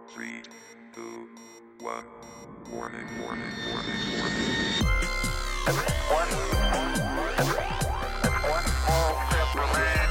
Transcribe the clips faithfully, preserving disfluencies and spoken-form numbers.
three, two, one. Warning, warning, warning, warning. One, one small step for man.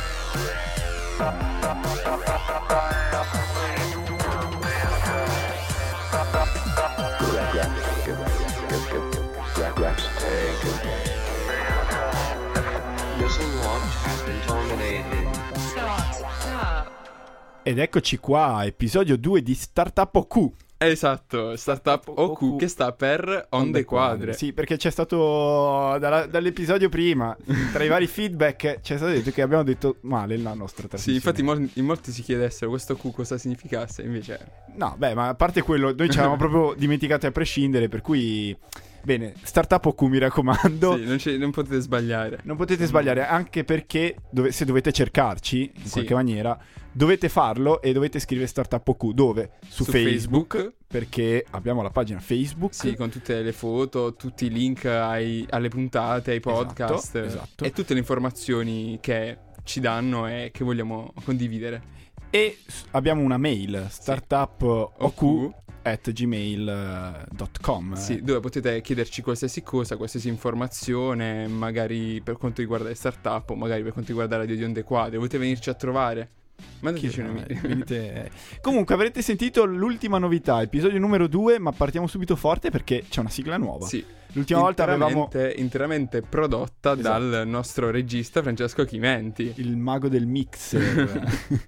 Missile launch has been terminated. Start. Stop. Ed eccoci qua, episodio due di Startup O Q. Esatto, Startup O Q, che sta per Onde Quadre. Sì, perché c'è stato dalla- dall'episodio prima, tra i vari feedback, c'è stato detto che abbiamo detto male la nostra Sì, trasmissione. infatti mol- in molti si chiedessero questo Q cosa significasse, invece... No, beh, ma a parte quello, noi ci avevamo proprio dimenticati a prescindere, per cui... Bene, Startup O Q, mi raccomando. Sì, non, ci- non potete sbagliare. Non potete sbagliare, anche perché dove- se dovete cercarci, in Sì. qualche maniera, dovete farlo e dovete scrivere Startup O Q. Dove? Su, Su Facebook, Facebook. perché abbiamo la pagina Facebook. Sì, con tutte le foto, tutti i link ai- alle puntate, ai podcast. Esatto, esatto. E tutte le informazioni che ci danno e che vogliamo condividere. E s- abbiamo una mail, startupoq at gmail dot com. Sì, dove potete chiederci qualsiasi cosa, qualsiasi informazione, magari per quanto riguarda le startup o magari per quanto riguarda Radio di Onde Quadre. Volete venirci a trovare? Mandateci una mail. Venite- Comunque avrete sentito l'ultima novità, episodio numero due, ma partiamo subito forte perché c'è una sigla nuova. Sì. L'ultima volta avevamo Interamente, interamente prodotta Esatto. dal nostro regista Francesco Chimenti. il mago del mixer.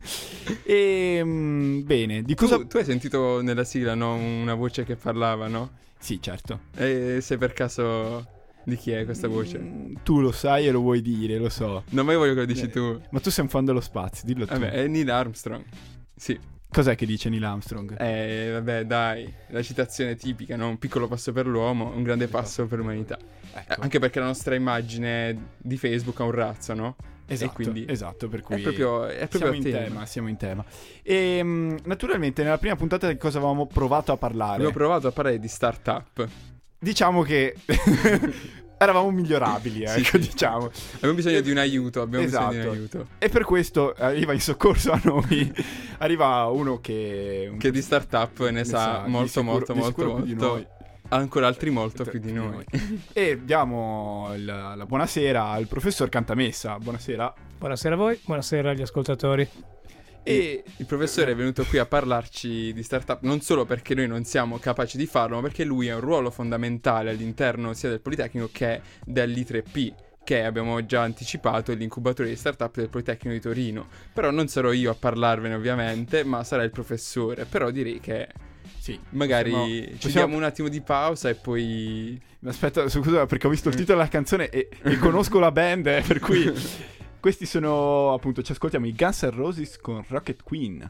E mm, bene, di cosa... Tu, tu hai sentito nella sigla, no? Una voce che parlava, no? Sì, certo. E se per caso di chi è questa voce? Mm, tu lo sai e lo vuoi dire, lo so. Non mai voglio che lo dici tu. Ma tu sei un fan dello spazio, dillo tu. Vabbè, è Neil Armstrong. Sì. Cos'è che dice Neil Armstrong? Eh, vabbè, dai, la citazione tipica, no? Un piccolo passo per l'uomo, un grande passo per l'umanità. Ecco. Eh, Anche perché la nostra immagine di Facebook ha un razzo, no? Esatto, e quindi esatto, per cui è proprio, è proprio siamo a in tema. tema, siamo in tema. E mm, naturalmente nella prima puntata di cosa avevamo provato a parlare? Abbiamo provato a parlare di startup. Diciamo che eravamo migliorabili, Sì, ecco, sì. diciamo. Abbiamo bisogno di un aiuto, abbiamo Esatto. bisogno di un aiuto. E per questo arriva in soccorso a noi, arriva uno che... Che di startup ne, ne sa di molto, sicuro- molto, di molto, sicuro più di molto. noi. Ancora altri molto più di noi. E diamo il- la buonasera al professor Cantamessa. Buonasera. Buonasera a voi, buonasera agli ascoltatori. E Il professore è venuto qui a parlarci di startup non solo perché noi non siamo capaci di farlo, ma perché lui ha un ruolo fondamentale all'interno sia del Politecnico che dell'I tre P, che abbiamo già anticipato, è l'incubatore di startup del Politecnico di Torino. Però non sarò io a parlarvene ovviamente, ma sarà il professore. Però direi che sì, magari possiamo- ci possiamo- diamo un attimo di pausa e poi... Aspetta, scusa, perché ho visto il titolo della canzone e, e conosco la band, eh, per cui questi sono, appunto, ci ascoltiamo i Guns N' Roses con Rocket Queen.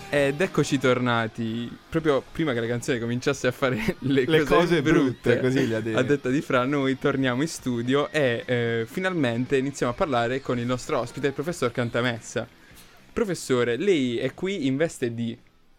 Ed eccoci tornati, proprio prima che la canzone cominciasse a fare le, Le cose, cose brutte, brutte, così le ha dette. a detta di Fra, noi torniamo in studio e eh, finalmente iniziamo a parlare con il nostro ospite, il professor Cantamessa. Professore, lei è qui in veste di...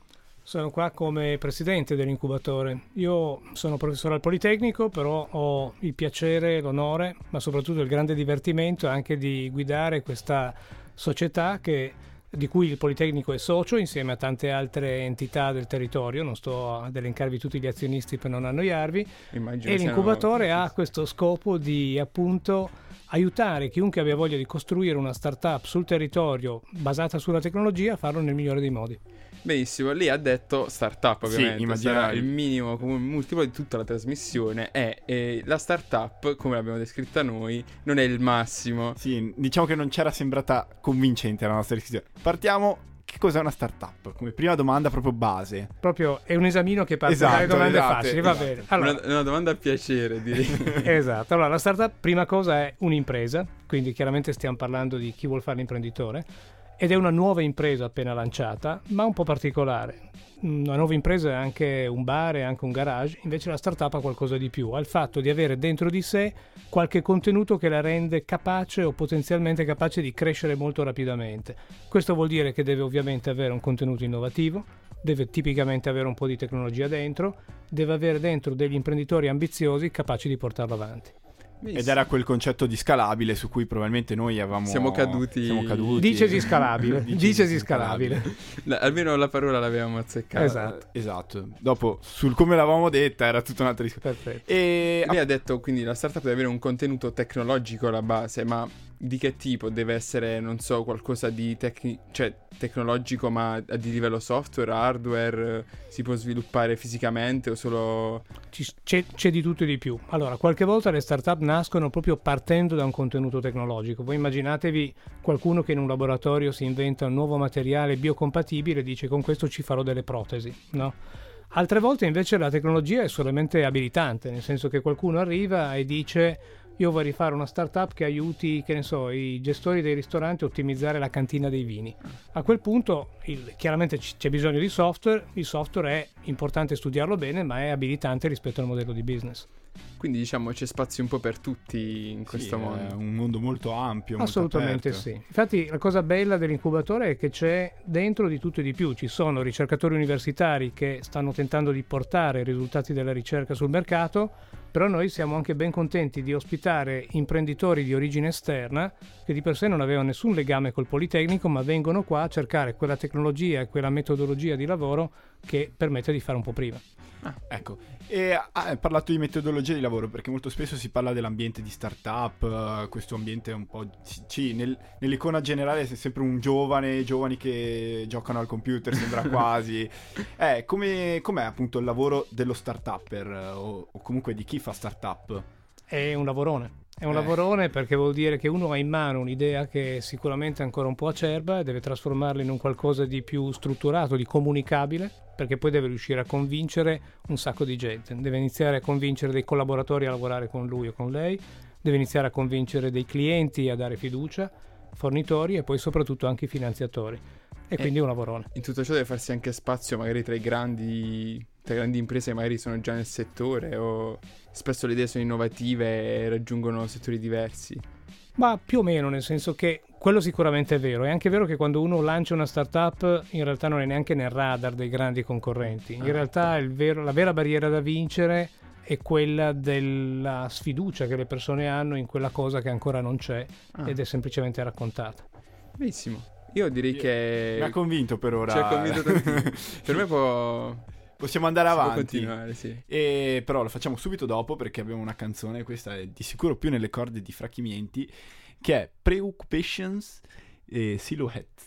Sono qua come presidente dell'incubatore. Io sono professore al Politecnico, però ho il piacere, l'onore, ma soprattutto il grande divertimento anche di guidare questa società che... di cui il Politecnico è socio insieme a tante altre entità del territorio, non sto ad elencarvi tutti gli azionisti per non annoiarvi. Immagino E siano- l'incubatore ha questo scopo di appunto aiutare chiunque abbia voglia di costruire una startup sul territorio basata sulla tecnologia a farlo nel migliore dei modi. Benissimo, lei ha detto startup Sì, ovviamente, immaginavi. sarà il minimo comune multiplo di tutta la trasmissione e, e la startup, come l'abbiamo descritta noi, non è il massimo. Sì, diciamo che non c'era sembrata convincente la nostra descrizione. Partiamo, che cos'è una startup? Come prima domanda proprio base. Proprio è un esamino che parte Esatto, dalle domande esatto, facili, va esatto. bene. Allora, Una, una domanda a piacere, direi. esatto, allora la startup prima cosa è un'impresa, quindi chiaramente stiamo parlando di chi vuol fare l'imprenditore, ed è una nuova impresa appena lanciata, ma un po' particolare. Una nuova impresa è anche un bar, è anche un garage, invece la startup ha qualcosa di più, ha il fatto di avere dentro di sé qualche contenuto che la rende capace o potenzialmente capace di crescere molto rapidamente. Questo vuol dire che deve ovviamente avere un contenuto innovativo, deve tipicamente avere un po' di tecnologia dentro, deve avere dentro degli imprenditori ambiziosi capaci di portarlo avanti. Ed era quel concetto di scalabile su cui probabilmente noi avevamo... Siamo caduti- Siamo caduti. Dicesi scalabile, Dicesi dicesi scalabile. La- almeno la parola l'avevamo azzeccata. Esatto. Esatto. Dopo, sul come l'avevamo detta, era tutta un'altra discussione. Perfetto. E... Lei ha detto quindi la startup deve avere un contenuto tecnologico alla base, ma di che tipo? Deve essere, non so, qualcosa di tecni- cioè, tecnologico ma di livello software, hardware, si può sviluppare fisicamente o solo... Ci- C'è, c'è di tutto e di più. Allora, qualche volta le startup nascono proprio partendo da un contenuto tecnologico. Voi immaginatevi qualcuno che in un laboratorio si inventa un nuovo materiale biocompatibile e dice con questo ci farò delle protesi, no? Altre volte invece la tecnologia è solamente abilitante, nel senso che qualcuno arriva e dice io vorrei fare una startup che aiuti, che ne so, i gestori dei ristoranti a ottimizzare la cantina dei vini. A quel punto il- chiaramente c- c'è bisogno di software, il software è importante studiarlo bene, ma è abilitante rispetto al modello di business. Quindi diciamo c'è spazio un po' per tutti in questo sì, mondo. è un mondo molto ampio, molto Assolutamente aperto. sì. Infatti la cosa bella dell'incubatore è che c'è dentro di tutto e di più. Ci sono ricercatori universitari che stanno tentando di portare i risultati della ricerca sul mercato, però noi siamo anche ben contenti di ospitare imprenditori di origine esterna che di per sé non avevano nessun legame col Politecnico, ma vengono qua a cercare quella tecnologia e quella metodologia di lavoro che permette di fare un po' prima. Ah, ecco, e ah, hai parlato di metodologia di lavoro perché molto spesso si parla dell'ambiente di startup, uh, questo ambiente è un po'... Sì, nel- nell'icona generale è sempre un giovane, giovani che giocano al computer, sembra quasi. Eh, come, com'è appunto il lavoro dello startupper uh, o, o comunque di chi fa startup? È un lavorone. È un Eh. lavorone perché vuol dire che uno ha in mano un'idea che è sicuramente ancora un po' acerba e deve trasformarla in un qualcosa di più strutturato, di comunicabile, perché poi deve riuscire a convincere un sacco di gente. Deve iniziare a convincere dei collaboratori a lavorare con lui o con lei, deve iniziare a convincere dei clienti a dare fiducia, fornitori e poi soprattutto anche i finanziatori. E quindi è un lavorone. In tutto ciò deve farsi anche spazio magari tra i grandi, tra grandi imprese che magari sono già nel settore o spesso le idee sono innovative e raggiungono settori diversi. Ma più o meno, nel senso che quello sicuramente è vero. È anche vero che quando uno lancia una startup in realtà non è neanche nel radar dei grandi concorrenti. In realtà il vero- la vera barriera da vincere è quella della sfiducia che le persone hanno in quella cosa che ancora non c'è Ah. ed è semplicemente raccontata. Benissimo. Io direi che... Mi ha convinto per ora. Ci ha convinto tantissimo. Per me può... Possiamo andare si può avanti. continuare, sì. E però lo facciamo subito dopo perché abbiamo una canzone, questa è di sicuro più nelle corde di Frachimienti, che è Preoccupations e Silhouettes.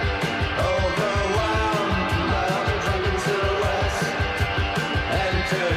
Overwhelmed by all the drunken silhouettes, enter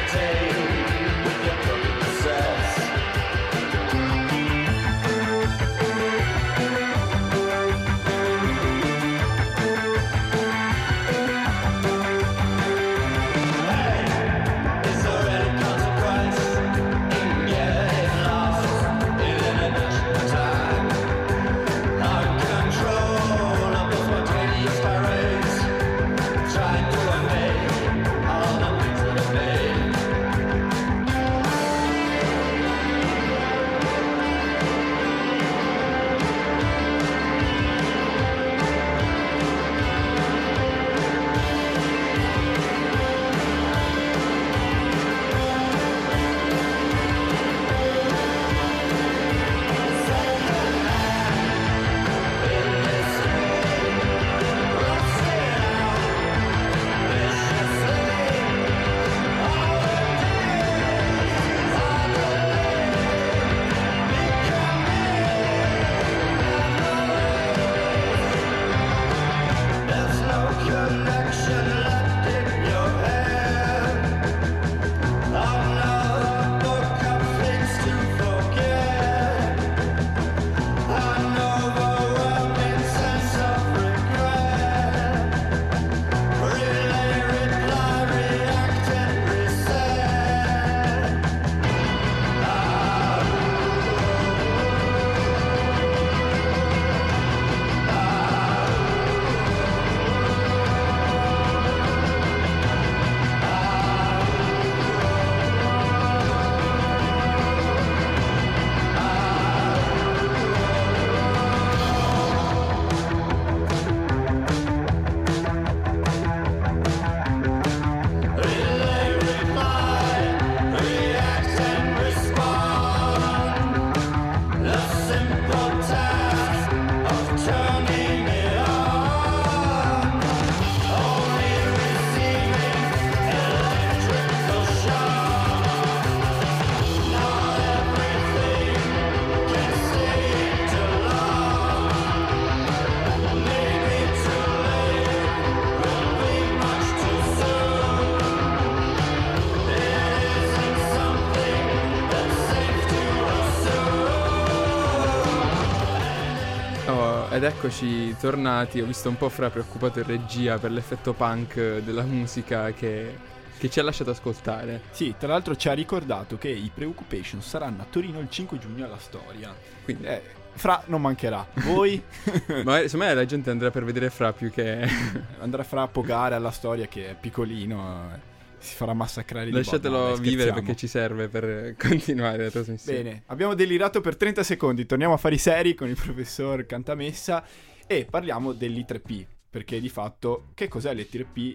ed eccoci tornati. Ho visto un po' Fra preoccupato in regia per l'effetto punk della musica che, che ci ha lasciato ascoltare. Sì, tra l'altro ci ha ricordato che i Preoccupation saranno a Torino il cinque giugno alla Storia. Quindi Eh, Fra non mancherà. Voi ma secondo me la gente andrà per vedere Fra più che andrà Fra a pogare alla Storia, che è piccolino, eh, si farà massacrare di lasciatelo Bob. No, dai, vivere scherziamo. perché ci serve per continuare la trasmissione. Bene, abbiamo delirato per trenta secondi, torniamo a fare i seri con il professor Cantamessa e parliamo dell'I tre P, perché di fatto che cos'è l'I tre P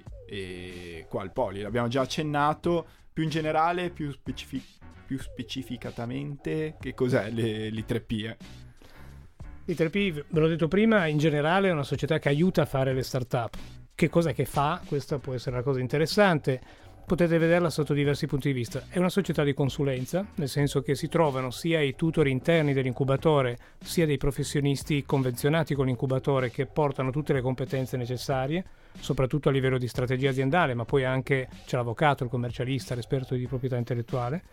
e qua il Poli? L'abbiamo già accennato, più in generale, più, specifi- più specificatamente, che cos'è le- l'I tre P? Eh? I tre P, ve l'ho detto prima, in generale è una società che aiuta a fare le start-up. Che cos'è che fa? Questa può essere una cosa interessante. Potete vederla sotto diversi punti di vista. È una società di consulenza, nel senso che si trovano sia i tutor interni dell'incubatore, sia dei professionisti convenzionati con l'incubatore che portano tutte le competenze necessarie, soprattutto a livello di strategia aziendale, ma poi anche c'è l'avvocato, il commercialista, l'esperto di proprietà intellettuale.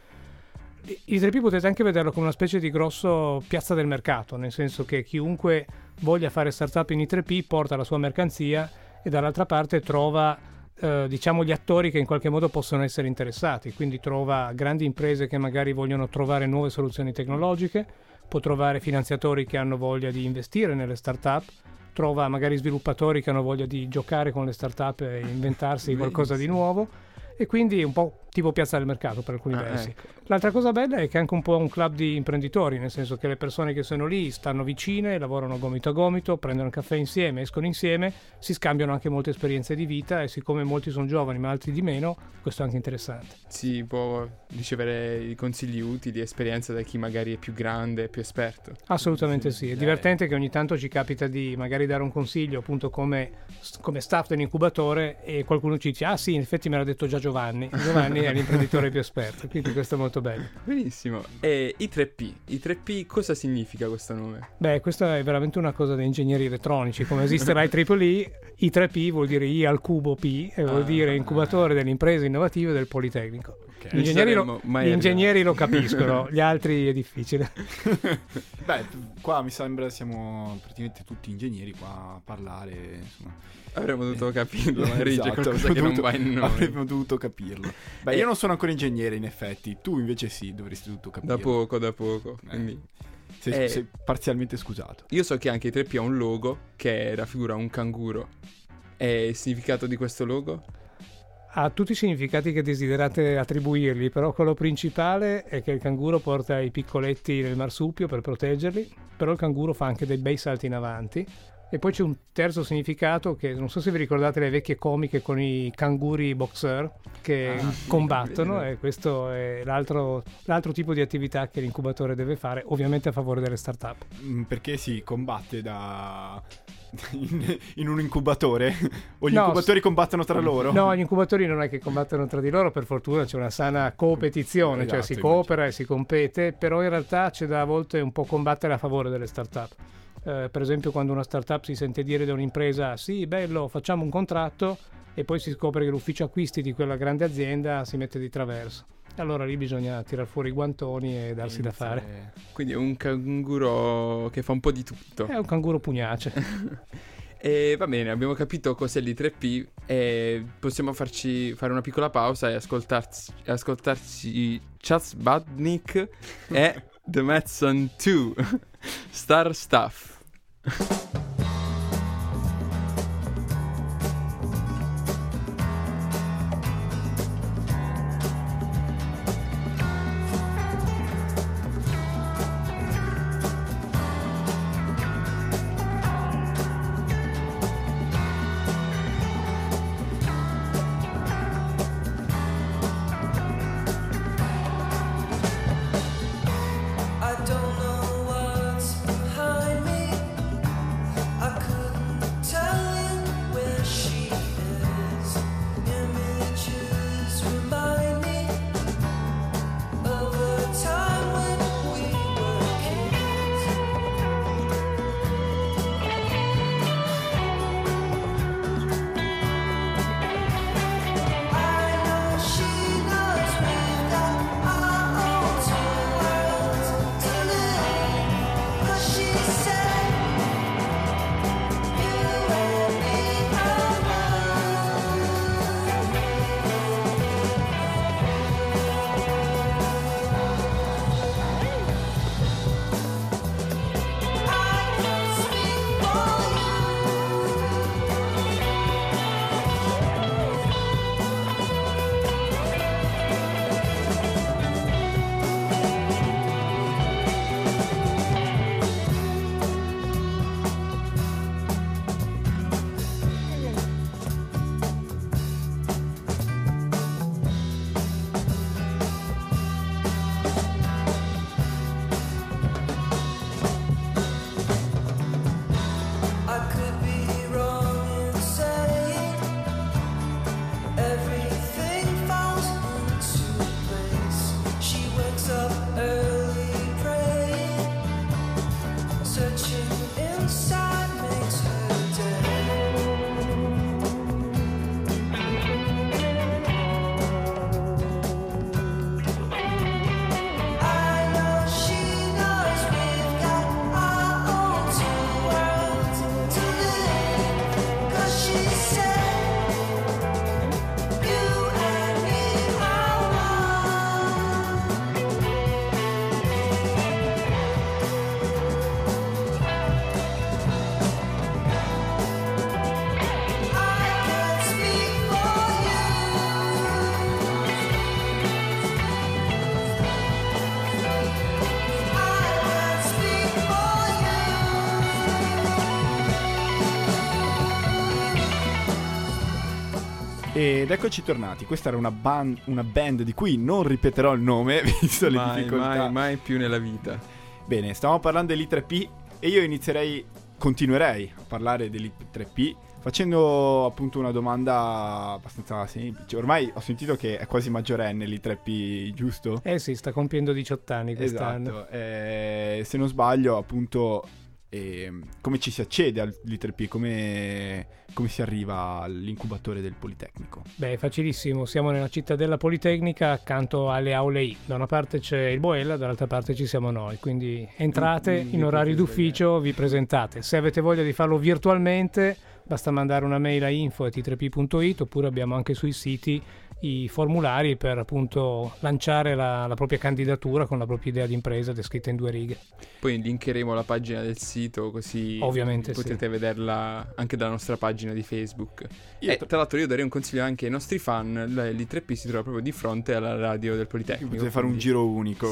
I tre P potete anche vederlo come una specie di grosso piazza del mercato, nel senso che chiunque voglia fare startup in I tre P porta la sua mercanzia e dall'altra parte trova eh, diciamo gli attori che in qualche modo possono essere interessati, quindi trova grandi imprese che magari vogliono trovare nuove soluzioni tecnologiche, può trovare finanziatori che hanno voglia di investire nelle startup, trova magari sviluppatori che hanno voglia di giocare con le startup e inventarsi qualcosa di nuovo, e quindi è un po' tipo piazza del mercato per alcuni Ah, versi. ecco. L'altra cosa bella è che è anche un po' un club di imprenditori, nel senso che le persone che sono lì stanno vicine, lavorano gomito a gomito, prendono un caffè insieme, escono insieme, si scambiano anche molte esperienze di vita, e siccome molti sono giovani ma altri di meno, questo è anche interessante. Si può ricevere i consigli utili, esperienze da chi magari è più grande, più esperto. Assolutamente sì, è divertente che ogni tanto ci capita di magari dare un consiglio appunto come, come staff dell'incubatore e qualcuno ci dice ah sì, in effetti me l'ha detto già Giovanni, Giovanni è l'imprenditore più esperto, quindi questo è molto bello. Benissimo. E I tre P, I tre P cosa significa questo nome? Beh, questa è veramente una cosa da ingegneri elettronici, come esiste l'I tre P I, I tre P vuol dire I al cubo P e vuol Ah, dire incubatore delle imprese innovative del Politecnico. Ok. Gli ingegneri, Non saremmo lo, mai gli ingegneri lo capiscono, gli altri è difficile. Beh, qua mi sembra siamo praticamente tutti ingegneri qua a parlare, insomma. Avremmo dovuto capirlo, ma Rigi, Esatto, è qualcosa avremmo che non dovuto- va in noi. Avremmo dovuto capirlo. Beh, Eh. io non sono ancora ingegnere in effetti, tu invece sì, dovresti tutto capire. Da poco, da poco. Eh. Quindi Sei, Eh. sei parzialmente scusato. io so che anche I tre P ha un logo che raffigura un canguro. E il significato di questo logo? Ha tutti i significati che desiderate attribuirgli, però quello principale è che il canguro porta i piccoletti nel marsupio per proteggerli, però il canguro fa anche dei bei salti in avanti. E poi c'è un terzo significato che non so se vi ricordate le vecchie comiche con i canguri boxer che Ah, sì, combattono, vero. e questo è l'altro, l'altro tipo di attività che l'incubatore deve fare, ovviamente a favore delle start-up. Mm, Perché si combatte da... in, in un incubatore? O gli No, incubatori combattono tra loro? No, gli incubatori non è che combattono tra di loro, per fortuna c'è una sana competizione, cioè Esatto, si immagino. coopera e si compete, però in realtà c'è da a volte un po' combattere a favore delle start-up. Eh, per esempio quando una startup si sente dire da un'impresa sì, bello, facciamo un contratto, e poi si scopre che l'ufficio acquisti di quella grande azienda si mette di traverso. Allora lì bisogna tirar fuori i guantoni e darsi da fare. Quindi è un canguro che fa un po' di tutto. È un canguro pugnace. E va bene, abbiamo capito cos'è l'I tre P e possiamo farci fare una piccola pausa e ascoltarci, ascoltarci Chas Badnik e The Madson due Star Stuff. I don't know what's behind me. Ed eccoci tornati. Questa era una band, una band di cui non ripeterò il nome, visto le Mai, difficoltà. mai, mai più nella vita. Bene, stavamo parlando dell'I tre P e io inizierei, continuerei a parlare dell'I tre P facendo appunto una domanda abbastanza semplice. Ormai ho sentito che è quasi maggiorenne l'I tre P, giusto? Eh sì, sta compiendo diciotto anni quest'anno. Esatto. Eh, se non sbaglio, appunto, eh, come ci si accede all'I tre P? Come, come si arriva all'incubatore del Politecnico? Beh, è facilissimo. Siamo nella cittadella Politecnica, accanto alle aule I. Da una parte c'è il Boella, dall'altra parte ci siamo noi. Quindi entrate Mm, in vi orari potete d'ufficio, vi presentate. Se avete voglia di farlo virtualmente, basta mandare una mail a info chiocciola i tre p punto it, oppure abbiamo anche sui siti i formulari per appunto lanciare la, la propria candidatura con la propria idea di impresa descritta in due righe. Poi linkeremo la pagina del sito, così Ovviamente potete sì. vederla anche dalla nostra pagina di Facebook. Io E tra- tra l'altro io darei un consiglio anche ai nostri fan: l'I tre P si trova proprio di fronte alla radio del Politecnico. Potete fare un quindi- giro unico.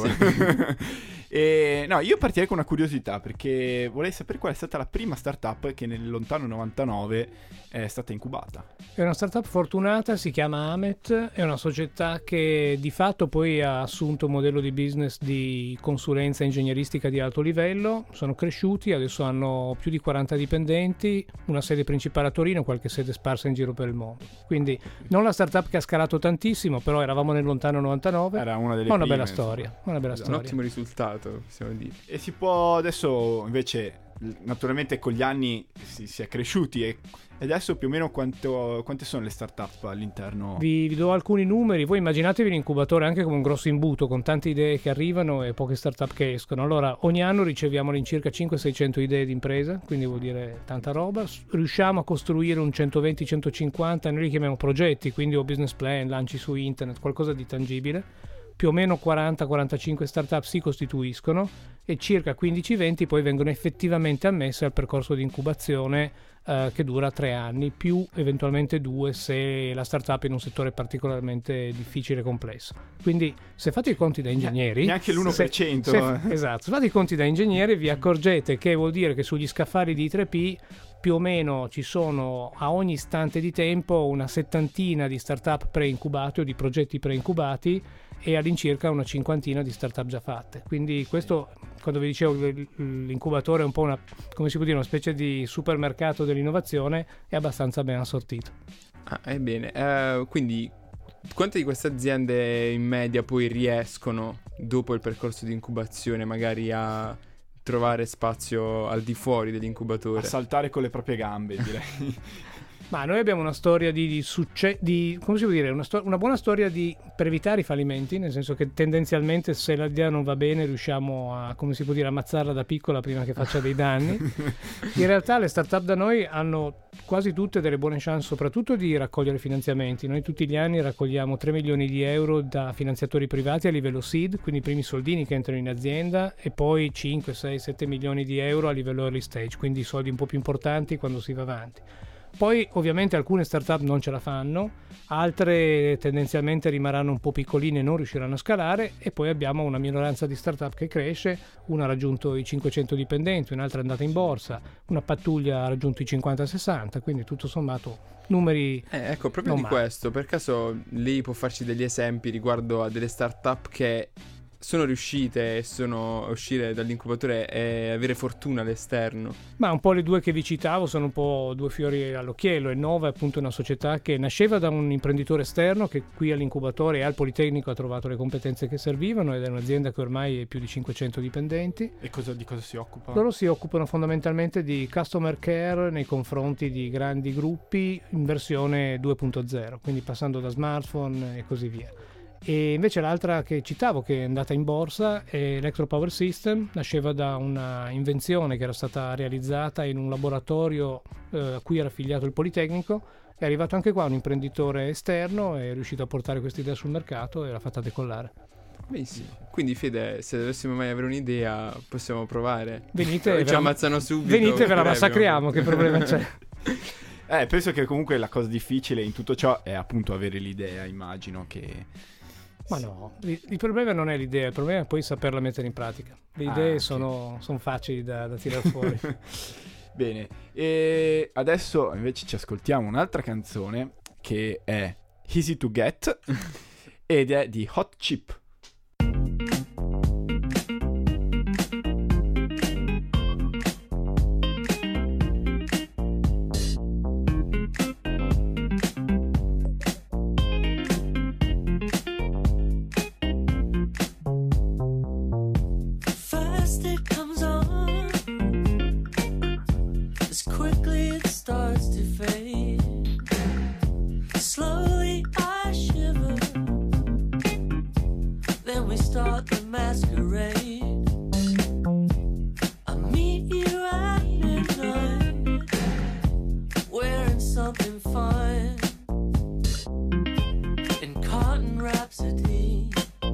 E, no, io partirei con una curiosità, perché vorrei sapere qual è stata la prima startup che nel lontano novantanove è stata incubata. È una startup fortunata, si chiama Amet, è una società che di fatto poi ha assunto un modello di business di consulenza ingegneristica di alto livello, sono cresciuti, adesso hanno più di quaranta dipendenti, una sede principale a Torino, qualche sede sparsa in giro per il mondo. Quindi non la startup che ha scalato tantissimo, però eravamo nel lontano novantanove, Era una delle ma una prime, bella insomma. storia, una bella Un storia. ottimo risultato, possiamo dire. E si può adesso invece, naturalmente con gli anni si, si è cresciuti e e adesso più o meno quanto, quante sono le startup all'interno? Vi, vi do alcuni numeri, voi immaginatevi l'incubatore anche come un grosso imbuto con tante idee che arrivano e poche startup che escono. Allora ogni anno riceviamo all'incirca cinquecento seicento idee di impresa, quindi vuol dire tanta roba. S- riusciamo a costruire un centoventi centocinquanta, noi li chiamiamo progetti, quindi o business plan, lanci su internet, qualcosa di tangibile. Più o meno quaranta quarantacinque startup si costituiscono e circa quindici venti poi vengono effettivamente ammesse al percorso di incubazione eh, che dura tre anni, più eventualmente due se la startup è in un settore particolarmente difficile e complesso. Quindi se fate i conti da ingegneri... Neanche l'uno per cento. se- se- esatto, se fate i conti da ingegneri vi accorgete che vuol dire che sugli scaffali di I tre P più o meno ci sono a ogni istante di tempo una settantina di startup preincubate o di progetti preincubati e all'incirca una cinquantina di startup già fatte. Quindi questo, quando vi dicevo l- l'incubatore è un po' una, come si può dire, una specie di supermercato dell'innovazione, è abbastanza ben assortito. Ah, ebbene, eh, quindi quante di queste aziende in media poi riescono dopo il percorso di incubazione magari a trovare spazio al di fuori A dell'incubatore? saltare con le proprie gambe, direi. Ma noi abbiamo una storia di, di successo, di, come si può dire, una, sto- una buona storia di, per evitare i fallimenti, nel senso che tendenzialmente se l'idea non va bene riusciamo a, come si può dire, ammazzarla da piccola prima che faccia dei danni. In realtà le startup da noi hanno quasi tutte delle buone chance, soprattutto di raccogliere finanziamenti. Noi tutti gli anni raccogliamo tre milioni di euro da finanziatori privati a livello seed, quindi i primi soldini che entrano in azienda, e poi cinque, sei, sette milioni di euro a livello early stage, quindi soldi un po' più importanti quando si va avanti. Poi ovviamente alcune startup non ce la fanno, altre tendenzialmente rimarranno un po' piccoline e non riusciranno a scalare, e poi abbiamo una minoranza di startup che cresce, una ha raggiunto i cinquecento dipendenti, un'altra è andata in borsa, una pattuglia ha raggiunto i cinquanta sessanta, quindi tutto sommato numeri... Eh, ecco, proprio non di male. questo, per caso lei può farci degli esempi riguardo a delle startup che sono riuscite e sono a uscire dall'incubatore e avere fortuna all'esterno? Ma un po' le due che vi citavo sono un po' due fiori all'occhiello. Innova è appunto una società che nasceva da un imprenditore esterno che qui all'incubatore e al Politecnico ha trovato le competenze che servivano, ed è un'azienda che ormai ha più di cinquecento dipendenti. E cosa, di cosa si occupa? Loro si occupano fondamentalmente di customer care nei confronti di grandi gruppi in versione due punto zero, quindi passando da smartphone e così via. E invece l'altra che citavo, che è andata in borsa, è Electro Power System. Nasceva da una invenzione che era stata realizzata in un laboratorio eh, a cui era affiliato il Politecnico. È arrivato anche qua un imprenditore esterno, è riuscito a portare questa idea sul mercato e l'ha fatta decollare. Benissimo. Quindi Fede, se dovessimo mai avere un'idea possiamo provare. Venite, Ci ve la- ammazzano subito. venite, ve la oppure massacriamo, che problema c'è? Eh, penso che comunque la cosa difficile in tutto ciò è appunto avere l'idea, immagino che... Ma no, il, il problema non è l'idea, il problema è poi saperla mettere in pratica. Le Ah, idee ok. sono, sono facili da, da tirare fuori. Bene, e adesso invece ci ascoltiamo un'altra canzone che è Easy to Get ed è di Hot Chip. First it comes on, as quickly it starts to fade. Slowly I shiver, then we start the masquerade. I meet you at midnight, wearing something fine, in cotton rhapsody,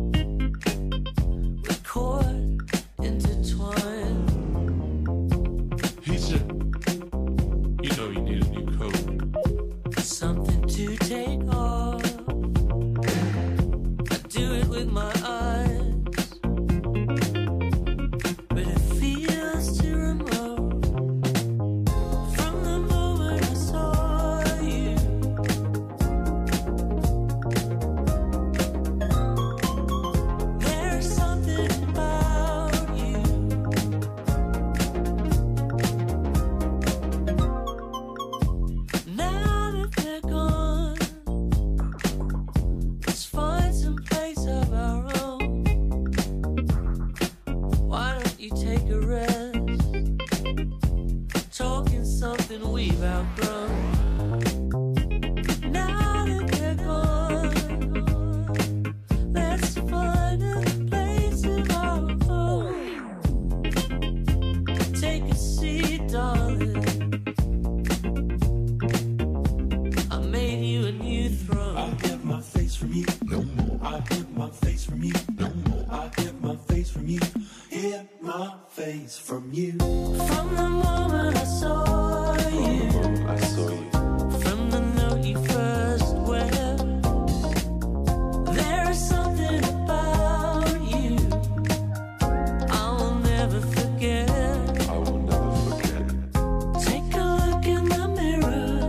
with cord intertwined. He said, you know you need a new coat. Something to take off. I do it with my eyes, but it feels too remote. From the moment I saw you, there's something about you. Now that they're gone, let's find some place of our own. Why don't you take a rest? Talking something we've outgrown. Now that they're gone, let's find a place of our own. Take a seat, darling. I made you a new throne. I hid my face from you, no more. I hid my face from you, no more. I hid my face from you, hid my face from you. From the moment I saw you, I saw you. from the note you first wear, there is something about you I will never forget. I will never forget. Take a look in the mirror,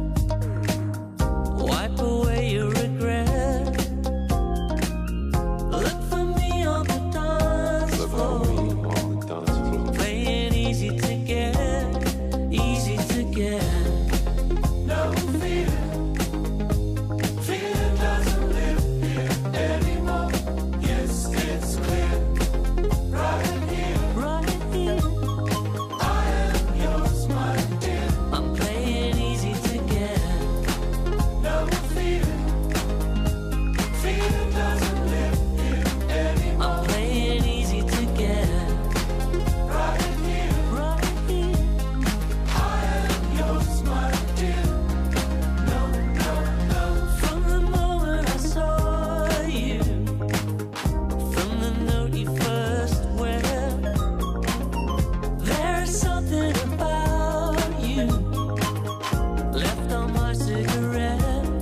wipe away your regret. Look for me on the dance Look floor, at me on the dance floor. playing easy to get, easy to get. No fear, fear doesn't live here anymore. Yes, it's clear, right here. Right here, I am yours, my dear. I'm playing easy to get. No fear, fear doesn't live here anymore. I'm playing easy to get. Right here, Right here, I am yours, my dear. No, no, no. from the moment I saw you, from the note you first wear, there's something about you left on my cigarette.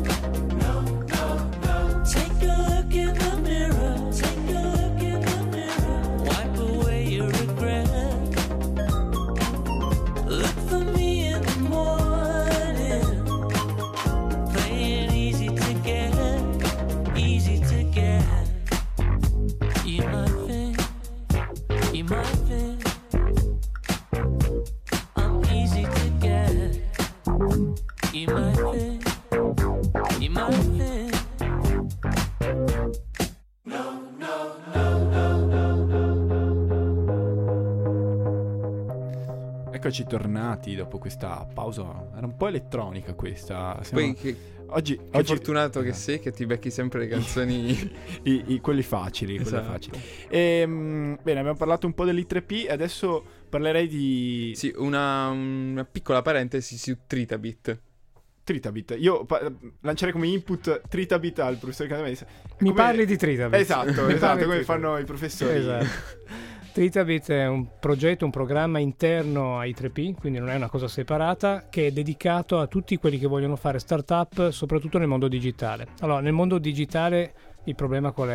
Take a look in the mirror, take a look in the mirror, wipe away your regret. Look for me in the morning, playing easy to get, easy to get. You might think, you might think I'm easy to get. You might think, you might think. Eccoci tornati dopo questa pausa. Era un po' elettronica questa. Siamo- Poi che, Oggi, che oggi- fortunato che esatto. sei che ti becchi sempre le canzoni. I, i- quelli facili, quelli Esatto. facili. Ehm, bene, abbiamo parlato un po' dell'I tre P e adesso parlerei di Sì, una, una piccola parentesi su Tritabit. Tritabit. Io pa- lancerei come input Tritabit al professore Canavese. Mi Come- parli di Tritabit. Esatto, Mi parli esatto, di come Tritabit. fanno i professori. Esatto. Tritabit è un progetto, un programma interno a I tre P, quindi non è una cosa separata, che è dedicato a tutti quelli che vogliono fare startup, soprattutto nel mondo digitale. Allora, nel mondo digitale il problema qual è?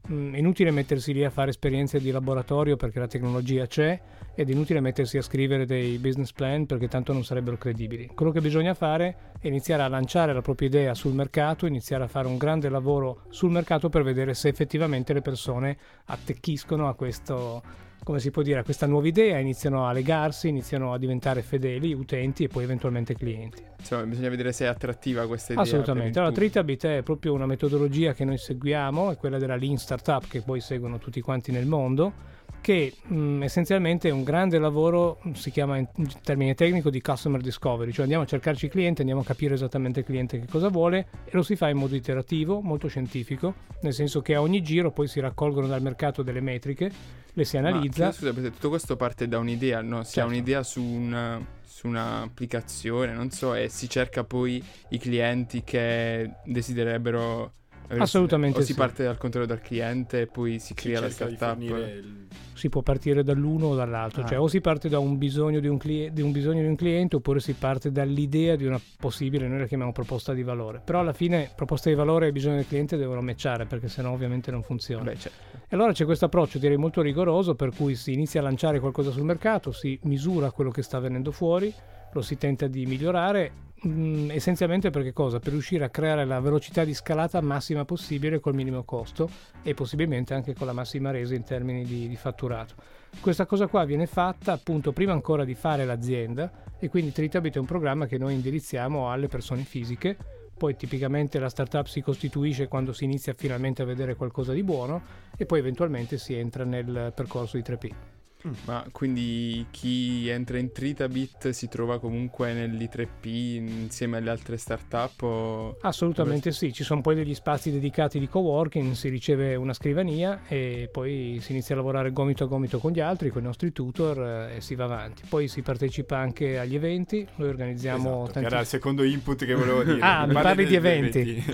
mh, è inutile mettersi lì a fare esperienze di laboratorio perché la tecnologia c'è, ed è inutile mettersi a scrivere dei business plan perché tanto non sarebbero credibili. Quello che bisogna fare è iniziare a lanciare la propria idea sul mercato, iniziare a fare un grande lavoro sul mercato per vedere se effettivamente le persone attecchiscono a questo, come si può dire, a questa nuova idea, iniziano a legarsi, iniziano a diventare fedeli utenti e poi eventualmente clienti. Insomma, bisogna vedere se è attrattiva questa idea. Assolutamente. Allora, Tritabit è proprio una metodologia che noi seguiamo, è quella della Lean Startup che poi seguono tutti quanti nel mondo, che mh, essenzialmente è un grande lavoro, si chiama in termine tecnico di customer discovery, cioè andiamo a cercarci il cliente, andiamo a capire esattamente il cliente che cosa vuole, e lo si fa in modo iterativo, molto scientifico, nel senso che a ogni giro poi si raccolgono dal mercato delle metriche, le si analizza. Ma, scusa, perché tutto questo parte da un'idea, no? Si Certo. ha un'idea su una, su un'applicazione, non so, e si cerca poi i clienti che desidererebbero. Assolutamente o si sì. parte dal contrario dal cliente e poi si crea la cerca di startup. fornire il- Si può partire dall'uno o dall'altro, Ah. cioè o si parte da un bisogno di un, cli- di un bisogno di un cliente, oppure si parte dall'idea di una possibile, noi la chiamiamo proposta di valore. Però alla fine proposta di valore e bisogno del cliente devono matchare, perché sennò ovviamente non funziona. Beh, certo. E allora c'è questo approccio, direi molto rigoroso, per cui si inizia a lanciare qualcosa sul mercato, si misura quello che sta venendo fuori, lo si tenta di migliorare, mh, essenzialmente per che cosa? Per riuscire a creare la velocità di scalata massima possibile col minimo costo e possibilmente anche con la massima resa in termini di, di fatturato. Questa cosa qua viene fatta appunto prima ancora di fare l'azienda, e quindi Tritabit è un programma che noi indirizziamo alle persone fisiche. Poi tipicamente la startup si costituisce quando si inizia finalmente a vedere qualcosa di buono, e poi eventualmente si entra nel percorso di tre P. Ma quindi chi entra in Tritabit si trova comunque nell'I tre P insieme alle altre startup? O... Assolutamente sì, ci sono poi degli spazi dedicati di coworking, si riceve una scrivania e poi si inizia a lavorare gomito a gomito con gli altri, con i nostri tutor, eh, e si va avanti. Poi si partecipa anche agli eventi, noi organizziamo Esatto, che tanti- era il secondo input che volevo dire. Ah, mi parli di degli eventi.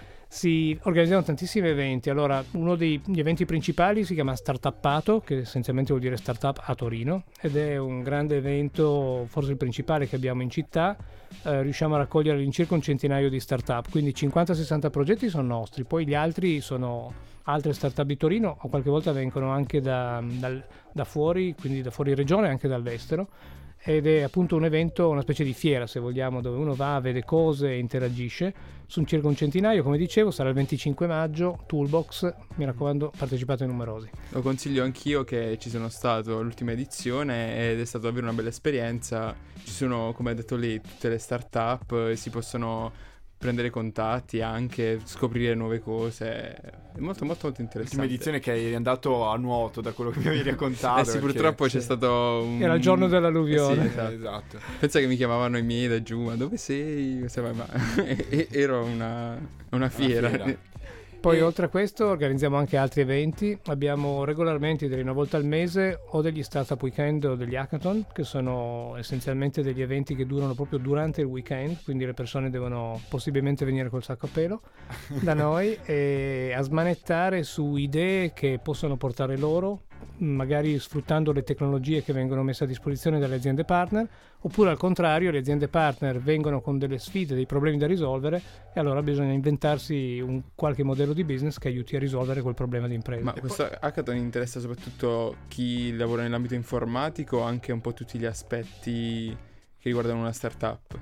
Si organizzano tantissimi eventi. Allora, uno degli eventi principali si chiama Startuppato, che essenzialmente vuol dire startup a Torino, ed è un grande evento, forse il principale che abbiamo in città. Eh, riusciamo a raccogliere all'incirca un centinaio di startup, quindi cinquanta sessanta progetti sono nostri, poi gli altri sono altre startup di Torino, o qualche volta vengono anche da, dal- da fuori, quindi da fuori regione, anche dall'estero. Ed è appunto un evento, una specie di fiera se vogliamo, dove uno va, vede cose e interagisce. Sono circa un centinaio, come dicevo, sarà il venticinque maggio, Toolbox, mi raccomando, partecipate numerosi. Lo consiglio anch'io, che ci sono stato all'ultima edizione ed è stata davvero una bella esperienza. Ci sono, come ha detto lei, tutte le startup, e si possono prendere contatti, anche scoprire nuove cose. È molto molto molto interessante. L'ultima edizione che eri andato a nuoto, da quello che mi avevi raccontato. Eh sì, perché- purtroppo c'è sì. stato un... Era il giorno dell'alluvione. Eh sì, Eh, esatto. esatto. Pensa che mi chiamavano i miei da giù, ma dove sei? Cosa vai? Ma e- e- ero una, una fiera. fiera. Poi E- oltre a questo organizziamo anche altri eventi. Abbiamo regolarmente, direi una volta al mese, o degli startup weekend o degli hackathon, che sono essenzialmente degli eventi che durano proprio durante il weekend, quindi le persone devono possibilmente venire col sacco a pelo da noi e a smanettare su idee che possono portare loro, magari sfruttando le tecnologie che vengono messe a disposizione dalle aziende partner, oppure al contrario le aziende partner vengono con delle sfide, dei problemi da risolvere, e allora bisogna inventarsi un qualche modello di business che aiuti a risolvere quel problema di impresa. Ma questo hackathon interessa soprattutto chi lavora nell'ambito informatico, o anche un po' tutti gli aspetti che riguardano una startup?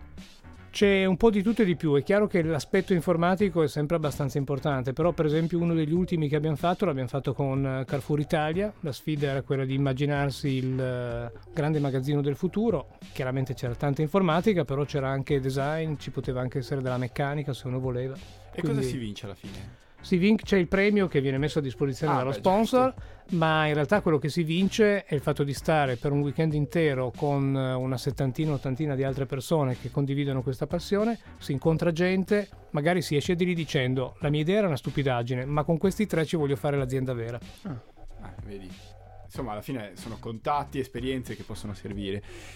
C'è un po' di tutto e di più. È chiaro che l'aspetto informatico è sempre abbastanza importante, però per esempio uno degli ultimi che abbiamo fatto l'abbiamo fatto con Carrefour Italia. La sfida era quella di immaginarsi il eh, grande magazzino del futuro. Chiaramente c'era tanta informatica, però c'era anche design, ci poteva anche essere della meccanica se uno voleva. E Quindi cosa si vince alla fine? si vince, c'è il premio che viene messo a disposizione Ah, dallo beh, sponsor, ma in realtà quello che si vince è il fatto di stare per un weekend intero con eh, una settantina, ottantina di altre persone che condividono questa passione, si incontra gente, magari si esce di lì dicendo la mia idea era una stupidaggine, ma con questi tre ci voglio fare l'azienda vera. Ah, vedi. Insomma, alla fine sono contatti, esperienze che possono servire.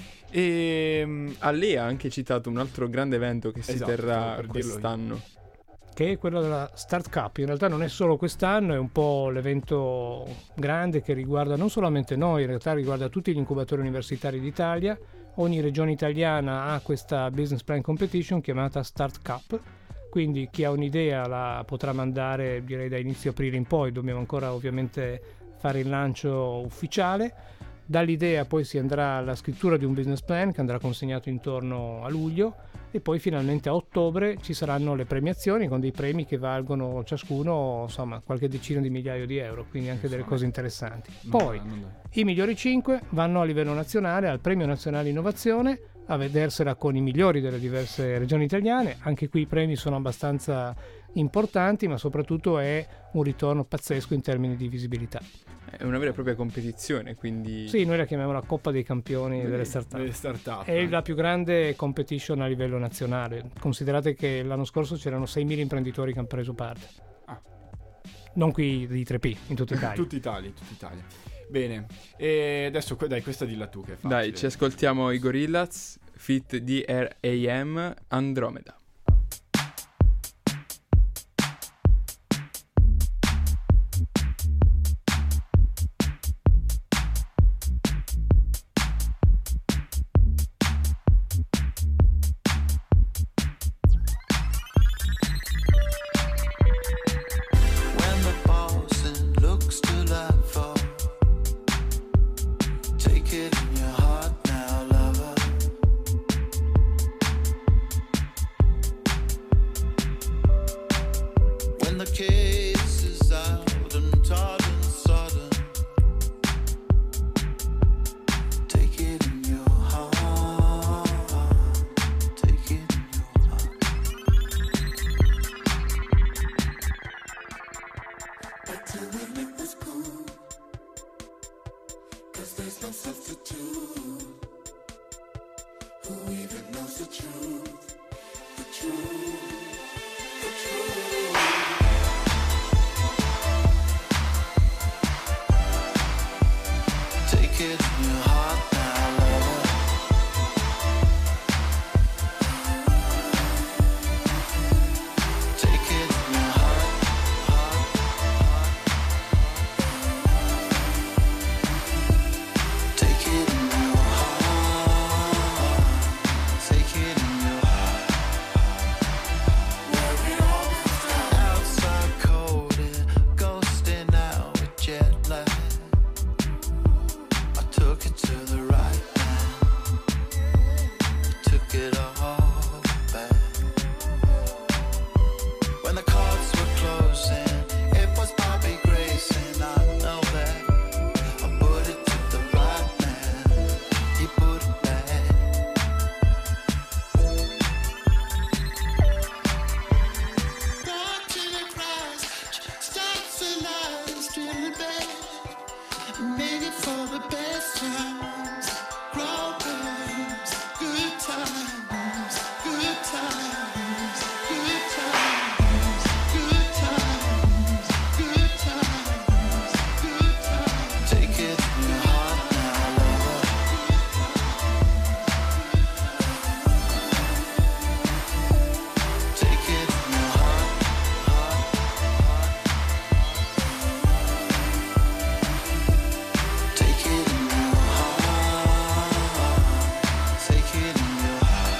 E A lei ha anche citato un altro grande evento che si Esatto, stavo terrà per dirlo quest'anno. Che è quello della Start Cup. In realtà non è solo quest'anno, è un po' l'evento grande che riguarda non solamente noi, in realtà riguarda tutti gli incubatori universitari d'Italia. Ogni regione italiana ha questa business plan competition chiamata Start Cup. quindi chi ha un'idea la potrà mandare, direi, da inizio aprile in poi. Dobbiamo ancora ovviamente fare il lancio ufficiale. Dall'idea poi si andrà alla scrittura di un business plan che andrà consegnato intorno a luglio, e poi finalmente a ottobre ci saranno le premiazioni con dei premi che valgono ciascuno, insomma, qualche decina di migliaia di euro, quindi anche delle cose interessanti. Poi i migliori cinque vanno a livello nazionale al Premio Nazionale Innovazione, a vedersela con i migliori delle diverse regioni italiane. Anche qui i premi sono abbastanza importanti, ma soprattutto è un ritorno pazzesco in termini di visibilità. È una vera e propria competizione, quindi... Sì, noi la chiamiamo la Coppa dei Campioni Delle- delle startup. delle startup, È eh. la più grande competition a livello nazionale. Considerate che l'anno scorso c'erano seimila imprenditori che hanno preso parte. Ah. Non qui di tre P, in tutta Italia. Tutta Italia, tutta Italia. Bene, e adesso que- dai, questa dilla tu che è facile. Dai, ci ascoltiamo i Gorillaz, feat D R A M, Andromeda. When the boss looks to laugh for, take it in your heart now, lover. When the case is out and tarred and sodden, take it in your heart, take it in your heart. But till we make this cool, 'cause there's no substitute. Who even knows the truth? The truth, the truth. Take it in your heart now, lover. Take it in your heart, heart, heart. Take it in your heart. Take it in your heart. Where we all outside cold and ghosting out with jet lag. I took it to the right man. I took it all back. When the cards were closing, it was Bobby Grace, and I know that. I put it to the right man. He put it back. Dark till it rise, starts to lie, still back. Made it for the best times, problems, good times, good times, good times, good times, good times, good times. Take it in your heart now, lover. Take it in your heart, heart, heart. Take it in your heart. Take it in your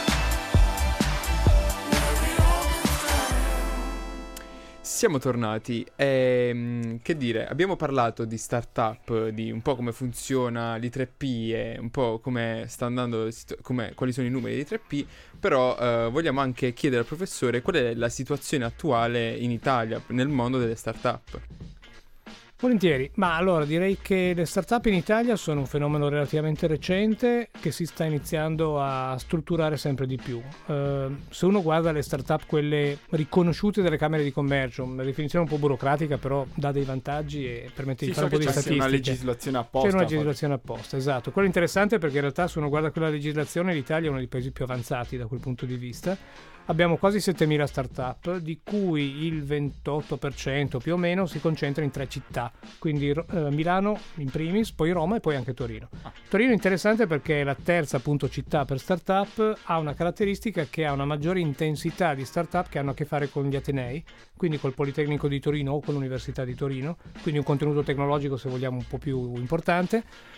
Siamo tornati e mm, che dire, abbiamo parlato di startup, di un po' come funziona l'I tre P e un po' come sta andando, come, quali sono i numeri di tre P, però eh, vogliamo anche chiedere al professore qual è la situazione attuale in Italia, nel mondo delle startup. Volentieri, ma allora direi che le startup in Italia sono un fenomeno relativamente recente che si sta iniziando a strutturare sempre di più. Eh, se uno guarda le startup, quelle riconosciute dalle camere di commercio, una definizione un po' burocratica, però dà dei vantaggi e permette Sì, di fare so un po' che di c'è statistiche. una legislazione apposta. C'è una legislazione apposta, esatto. Quello interessante perché in realtà se uno guarda quella legislazione l'Italia è uno dei paesi più avanzati da quel punto di vista. Abbiamo quasi settemila startup, di cui il ventotto per cento più o meno si concentra in tre città, quindi eh, Milano in primis, poi Roma e poi anche Torino. Torino è interessante perché è la terza appunto città per startup, ha una caratteristica che ha una maggiore intensità di startup che hanno a che fare con gli atenei, quindi col Politecnico di Torino o con l'Università di Torino, quindi un contenuto tecnologico se vogliamo un po' più importante.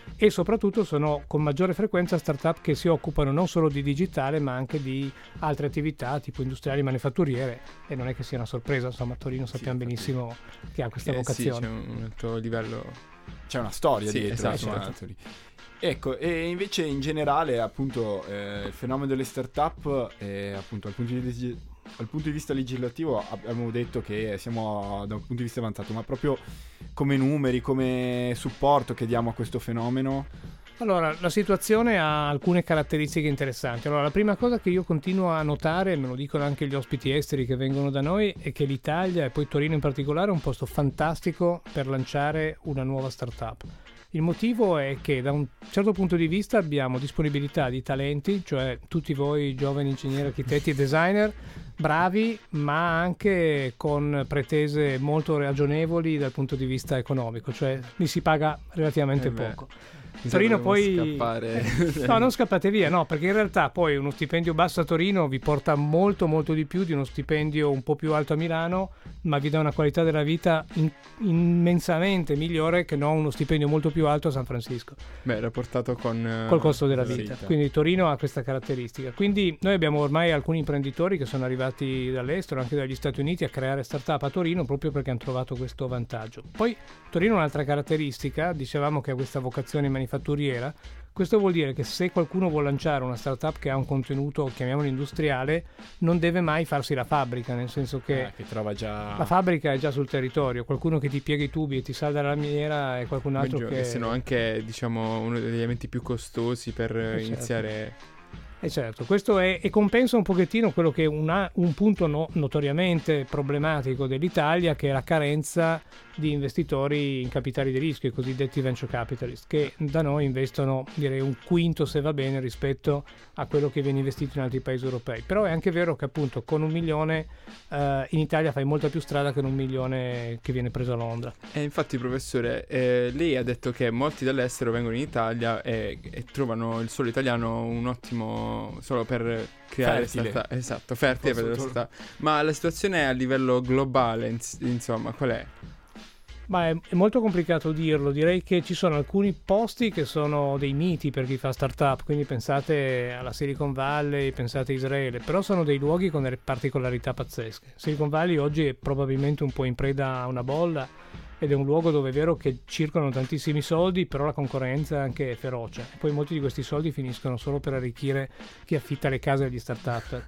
e soprattutto sono con maggiore frequenza startup che si occupano non solo di digitale ma anche di altre attività tipo industriali, manifatturiere, e non è che sia una sorpresa, insomma a Torino sappiamo Sì, benissimo che ha questa Eh, vocazione. Sì, c'è un alto livello. C'è una storia Sì, dietro, esatto, insomma, esatto. lì. Ecco, e invece in generale appunto eh, il fenomeno delle startup, eh, appunto dal punto di vista, dal punto di vista legislativo abbiamo detto che siamo da un punto di vista avanzato, ma proprio come numeri, come supporto che diamo a questo fenomeno. Allora, la situazione ha alcune caratteristiche interessanti. Allora, la prima cosa che io continuo a notare, me lo dicono anche gli ospiti esteri che vengono da noi, è che l'Italia, e poi Torino in particolare, è un posto fantastico per lanciare una nuova startup. Il motivo è che da un certo punto di vista abbiamo disponibilità di talenti, cioè tutti voi giovani ingegneri, architetti e designer, bravi, ma anche con pretese molto ragionevoli dal punto di vista economico, cioè li si paga relativamente Eh beh. poco. Mi Torino sa che dobbiamo poi scappare. no, non scappate via, no, perché in realtà poi uno stipendio basso a Torino vi porta molto molto di più di uno stipendio un po' più alto a Milano, ma vi dà una qualità della vita in- immensamente migliore che non uno stipendio molto più alto a San Francisco Beh, rapportato con eh, col costo della sì, vita. sì. Quindi Torino ha questa caratteristica. Quindi noi abbiamo ormai alcuni imprenditori che sono arrivati dall'estero, anche dagli Stati Uniti, a creare startup a Torino proprio perché hanno trovato questo vantaggio. Poi Torino ha un'altra caratteristica, dicevamo che ha questa vocazione manifatturiera. Questo vuol dire che se qualcuno vuole lanciare una startup che ha un contenuto, chiamiamolo industriale, non deve mai farsi la fabbrica, nel senso che Eh, che trova già la fabbrica è già sul territorio, qualcuno che ti piega i tubi e ti salda la lamiera e qualcun altro Meglio, che... e se no anche diciamo uno degli elementi più costosi per eh, certo. iniziare. E certo, questo è, e compensa un pochettino quello che è una, un punto no- notoriamente problematico dell'Italia, che è la carenza di investitori in capitali di rischio, i cosiddetti venture capitalist, che da noi investono direi un quinto se va bene rispetto a quello che viene investito in altri paesi europei. Però è anche vero che appunto con un milione eh, in Italia fai molta più strada che un milione che viene preso a Londra. E infatti, professore, eh, lei ha detto che molti dall'estero vengono in Italia e, e trovano il suolo italiano un ottimo solo per creare Fertile. startup. Esatto, fertile per le Posso- startup. Ma la situazione a livello globale, ins- insomma, qual è? Ma è, è molto complicato dirlo, direi che ci sono alcuni posti che sono dei miti per chi fa startup, quindi pensate alla Silicon Valley, pensate a Israele, però sono dei luoghi con delle particolarità pazzesche. Silicon Valley oggi è probabilmente un po' in preda a una bolla ed è un luogo dove è vero che circolano tantissimi soldi, però la concorrenza è anche feroce. Poi molti di questi soldi finiscono solo per arricchire chi affitta le case agli start-up.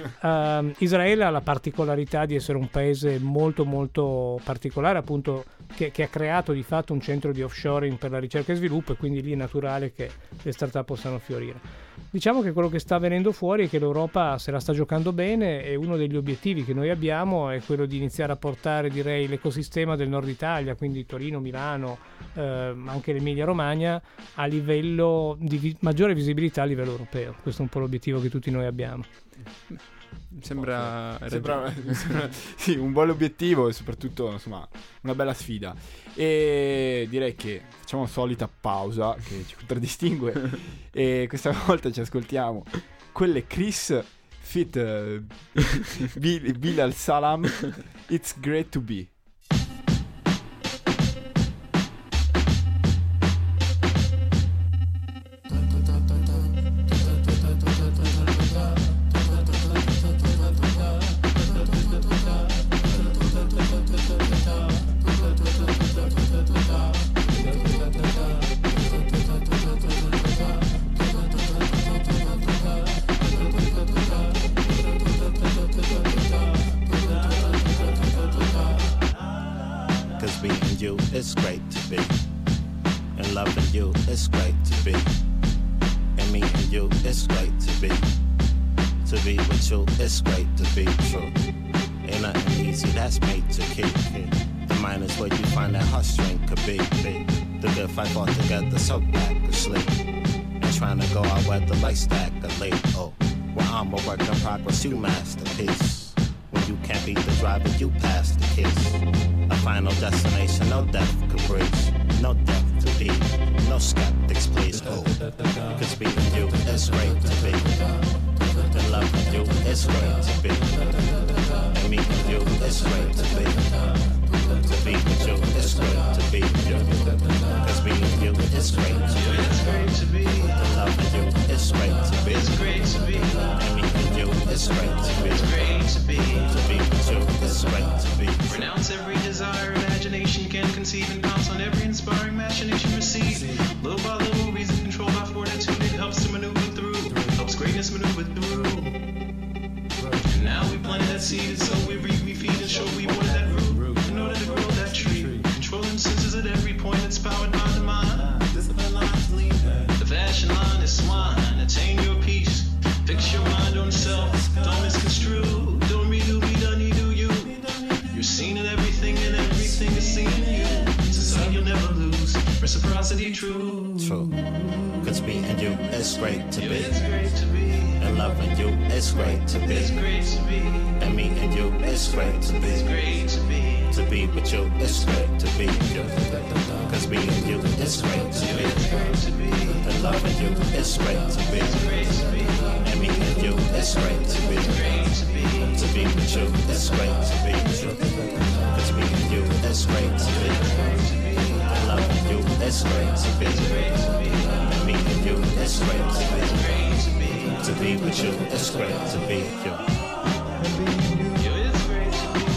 Uh, Israele ha la particolarità di essere un paese molto molto particolare, appunto, che, che ha creato di fatto un centro di offshoring per la ricerca e sviluppo, e quindi lì è naturale che le start-up possano fiorire. Diciamo che quello che sta venendo fuori è che l'Europa se la sta giocando bene, e uno degli obiettivi che noi abbiamo è quello di iniziare a portare, direi, l'ecosistema del nord Italia, quindi Torino, Milano, eh, anche l'Emilia Romagna, a livello di vi- maggiore visibilità a livello europeo. Questo è un po' l'obiettivo che tutti noi abbiamo. Sembra, Sembra, sembra- sì, un buon obiettivo e soprattutto insomma una bella sfida. E direi che facciamo la solita pausa che ci contraddistingue e questa volta ci ascoltiamo quelle Chris Fit uh, Bill, Bill Al Salam, It's Great to Be. Cause being you is great to be. And loving you is great to be. And meeting you is great to be. To be with you is great to be true. Ain't nothing easy that's made to keep. The mind is where you find that heartstring could be. The good fight all together so back to sleep. And trying to go out where the lights stack a late. Oh, well I'm a work in progress, you masterpiece. When you can't beat the driver, you pass the kiss. A final destination, no death could breach. No depth to be, no skeptics please. Oh, cause being you is great to be. And loving you is great to be. And meeting you is great to be. To be with you is great to be you. Cause being you is great to be. great to be. And loving you, it's great to be. It's great to be. And meeting you, it's great to be. It's great to be. To be with you, it's great to be. Renounce every desire, imagination can conceive, and pounce on every inspiring machination receive. Little by little, reason controlled by fortitude, it helps to maneuver through, helps greatness maneuver through. And now we planted that seed, so we reap, we feed, and show we water that root, in order to grow that tree. Controlling senses at every point, it's powered by the mind. The fashion line is swine, attain your peace, fix your mind on self, don't misconstrue, don't redo, be done, you do you. You're seen in everything, and everything is seen in you. It's a sign you'll never lose, reciprocity true. True. Cause meeting you, it's great to Yeah, be. it's great to be. And loving you, it's great to be. It's great to be. And meeting you, it's great to It's be. great to be. To be with you, it's great to be with you. Cause meeting you, it's great to Yeah, be. it's great to be. And loving you, it's great to be. It's great to be. And meeting you, it's great to be. Great to be. To be with you, it's great to be with you. Cause meeting you, it's great to be. And loving you, it's great to be. And meeting you, it's great to be. Great to be. To be with you, it's great to be with you. Yeah, it's great to be.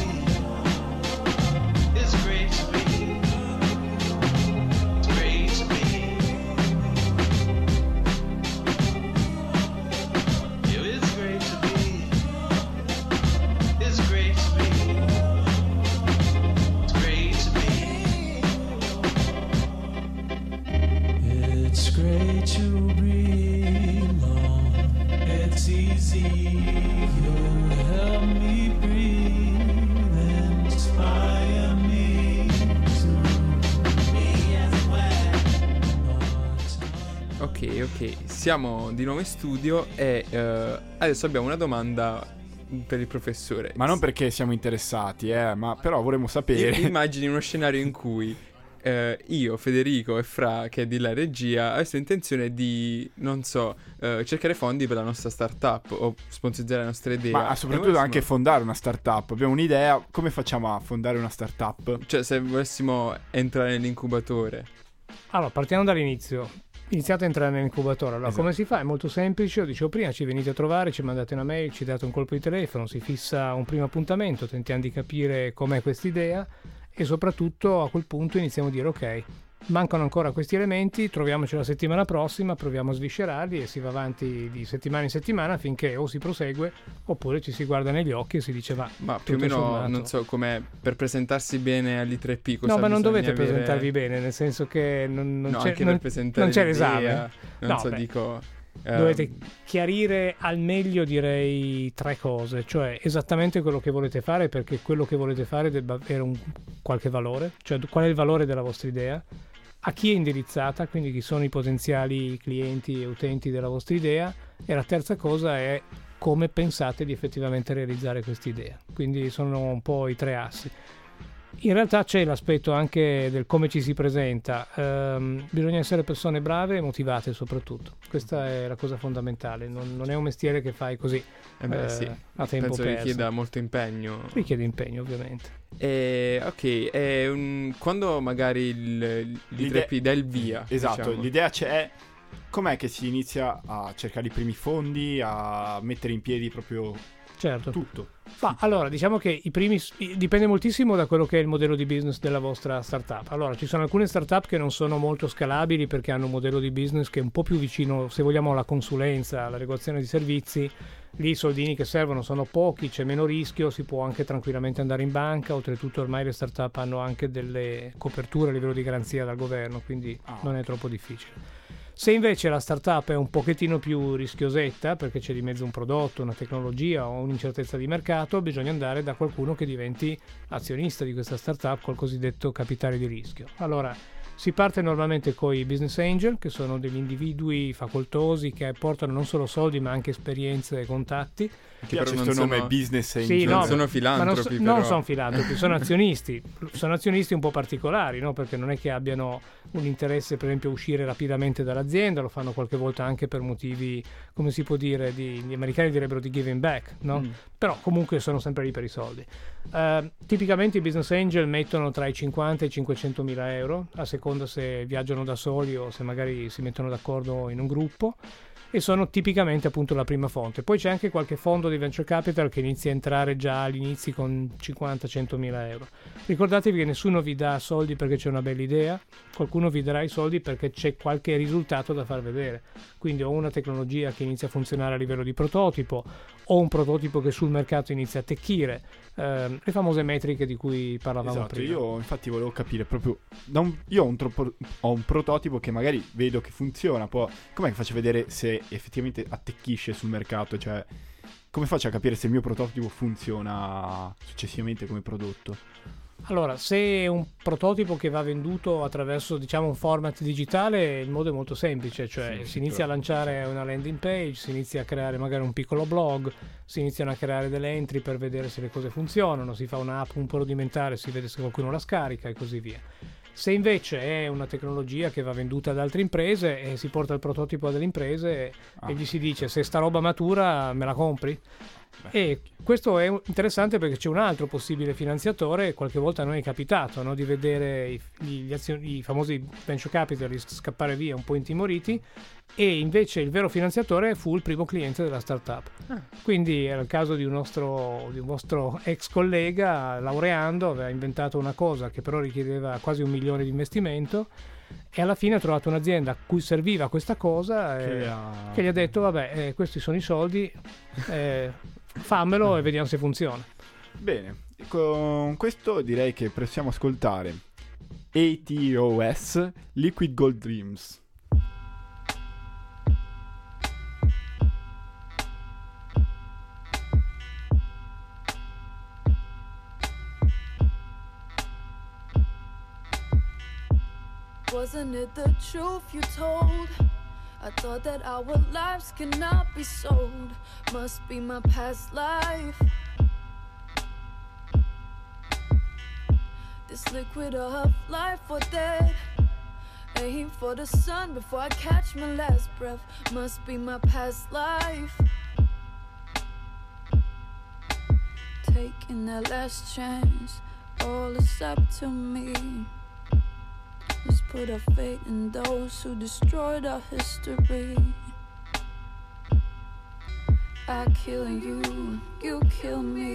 It's great to be. It's great to be. Yeah, it's great to be. It's great to be. It's great to be. It's great to belong. It's easy. You help me breathe and inspire me to be as well. Ok, ok, siamo di nuovo in studio e eh, adesso abbiamo una domanda per il professore. Ma non perché siamo interessati, eh, ma però vorremmo I- sapere. Immagini uno scenario in cui eh, io, Federico e Fra, che è di la regia, avessimo intenzione di, non so, eh, cercare fondi per la nostra startup o sponsorizzare la nostra idea. Ma E soprattutto volessimo- anche fondare una startup. Abbiamo un'idea, come facciamo a fondare una startup? Cioè, se volessimo entrare nell'incubatore. Allora, partiamo dall'inizio. Iniziate a entrare nell'incubatore. Allora, Esatto. come si fa? È molto semplice. Lo dicevo prima, ci venite a trovare, ci mandate una mail, ci date un colpo di telefono, si fissa un primo appuntamento, tentiamo di capire com'è quest'idea e soprattutto a quel punto iniziamo a dire ok, mancano ancora questi elementi, troviamoci la settimana prossima, proviamo a sviscerarli e si va avanti di settimana in settimana finché o si prosegue oppure ci si guarda negli occhi e si dice va. Ma più o tutto meno, sommato. non so, com'è per presentarsi bene all'I tre P. Cosa No, ma non bisogna dovete avere? presentarvi bene, nel senso che non, non No, c'è, anche non, per presentare non c'è l'idea, l'esame. Non No, so, beh, dico... ehm, Dovete chiarire al meglio, direi, tre cose, cioè esattamente quello che volete fare, perché quello che volete fare debba avere un qualche valore, cioè qual è il valore della vostra idea, a chi è indirizzata, quindi chi sono i potenziali clienti e utenti della vostra idea, e la terza cosa è come pensate di effettivamente realizzare quest'idea. Quindi sono un po' i tre assi. In realtà c'è l'aspetto anche del come ci si presenta. Ehm, bisogna essere persone brave e motivate soprattutto. Questa è la cosa fondamentale. Non, non è un mestiere che fai così eh beh, eh, sì. a tempo Penso perso. richieda molto impegno. Richiede impegno, ovviamente. E, ok, e, un- quando magari il, l'I tre P dà il via, Esatto, diciamo. l'idea c'è. Com'è che si inizia a cercare i primi fondi, a mettere in piedi proprio Certo. tutto? Ma allora, diciamo che i primi i- dipende moltissimo da quello che è il modello di business della vostra startup. Allora, ci sono alcune startup che non sono molto scalabili perché hanno un modello di business che è un po' più vicino, se vogliamo, alla consulenza, alla regolazione di servizi. Lì i soldini che servono sono pochi, c'è meno rischio, si può anche tranquillamente andare in banca. Oltretutto ormai le startup hanno anche delle coperture a livello di garanzia dal governo, quindi Ah. non è troppo difficile. Se invece la startup è un pochettino più rischiosetta, perché c'è di mezzo un prodotto, una tecnologia o un'incertezza di mercato, bisogna andare da qualcuno che diventi azionista di questa startup col cosiddetto capitale di rischio. Allora, si parte normalmente con i business angel, che sono degli individui facoltosi che portano non solo soldi ma anche esperienze e contatti. Mi Che piace però questo non nome sono- business angel. Sì, non no, sono ma filantropi, non, so- non però. sono filantropi, sono azionisti. Sono azionisti un po' particolari, no? Perché non è che abbiano un interesse, per esempio, a uscire rapidamente dall'azienda, lo fanno qualche volta anche per motivi, come si può dire, di, gli americani direbbero di giving back, no? Mm. Però comunque sono sempre lì per i soldi. Eh, tipicamente i business angel mettono tra i cinquanta e i cinquecentomila euro, a seconda seconda se viaggiano da soli o se magari si mettono d'accordo in un gruppo, e sono tipicamente appunto la prima fonte. Poi c'è anche qualche fondo di venture capital che inizia a entrare già all'inizio con cinquanta cento mila euro. Ricordatevi che nessuno vi dà soldi perché c'è una bella idea, qualcuno vi darà i soldi perché c'è qualche risultato da far vedere. Quindi o una tecnologia che inizia a funzionare a livello di prototipo, o un prototipo che sul mercato inizia a attecchire, eh, le famose metriche di cui parlavamo Esatto, prima. io infatti volevo capire proprio, da un- io ho un, troppo- ho un prototipo che magari vedo che funziona, poi com'è che faccio vedere se effettivamente attecchisce sul mercato, cioè come faccio a capire se il mio prototipo funziona successivamente come prodotto? Allora, se è un prototipo che va venduto attraverso, diciamo, un format digitale, il modo è molto semplice, cioè Sì, si inizia però- a lanciare una landing page, si inizia a creare magari un piccolo blog, si iniziano a creare delle entry per vedere se le cose funzionano, si fa un'app un po' rudimentale, si vede se qualcuno la scarica e così via. Se invece è una tecnologia che va venduta ad altre imprese e si porta il prototipo a delle imprese e, Ah. e gli si dice: se sta roba matura me la compri? E questo è interessante perché c'è un altro possibile finanziatore. Qualche volta a noi è capitato, no, di vedere i, gli azio- i famosi venture capitalist scappare via un po' intimoriti, e invece il vero finanziatore fu il primo cliente della startup. Ah. Quindi era il caso di un nostro di un vostro ex collega, laureando, aveva inventato una cosa che però richiedeva quasi un milione di investimento, e alla fine ha trovato un'azienda a cui serviva questa cosa Che e- ha- che gli ha detto: vabbè, eh, questi sono i soldi, eh, fammelo e vediamo se funziona. Bene, con questo direi che possiamo ascoltare A T O S Liquid Gold Dreams. Wasn't it the truth you told? I thought that our lives cannot be sold. Must be my past life. This liquid of life or dead. Aim for the sun before I catch my last breath. Must be my past life. Taking that last chance, all is up to me. Let's put our fate in those who destroyed our history. I kill you, you kill me.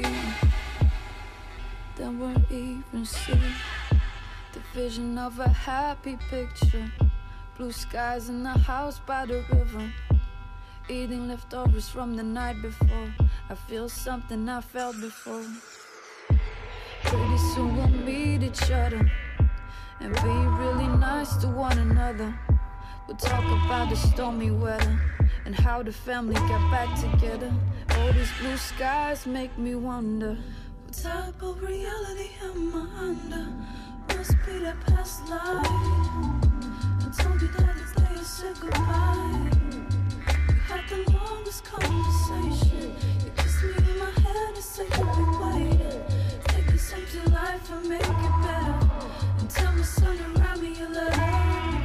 Then we'll even see the vision of a happy picture. Blue skies in the house by the river. Eating leftovers from the night before. I feel something I felt before. Pretty soon we'll meet each other and be really nice to one another. We'll talk about the stormy weather and how the family got back together. All these blue skies make me wonder, what type of reality am I under? Must be that past life. I told you that the day I said goodbye. We had the longest conversation. You kissed me in my head and said you'll be waiting. Take this empty life and make it better. And tell my son to write me a letter.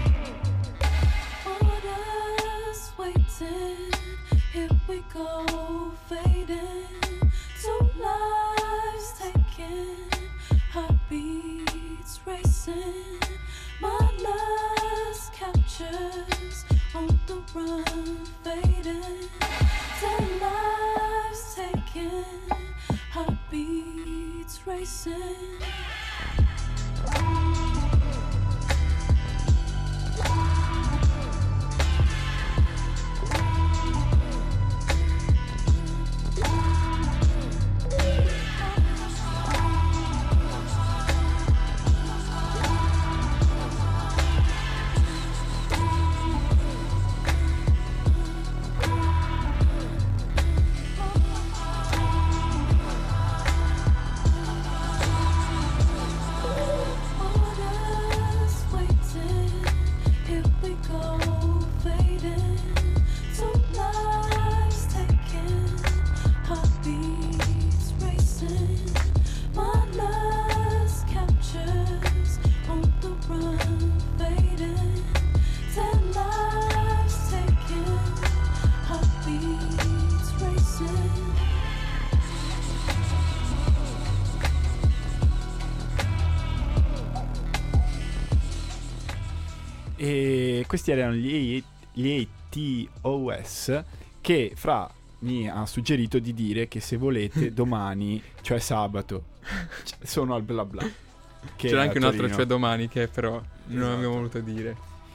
Orders waiting, here we go, fading. Two lives taken, heartbeats racing. My last captures on the run, fading. Ten lives taken, heartbeats racing. questi erano gli, gli A T O S che Fra mi ha suggerito di dire che se volete domani, cioè sabato, sono al bla bla. Che C'era è anche a un altro Torino. cioè domani che però non Esatto. abbiamo voluto dire.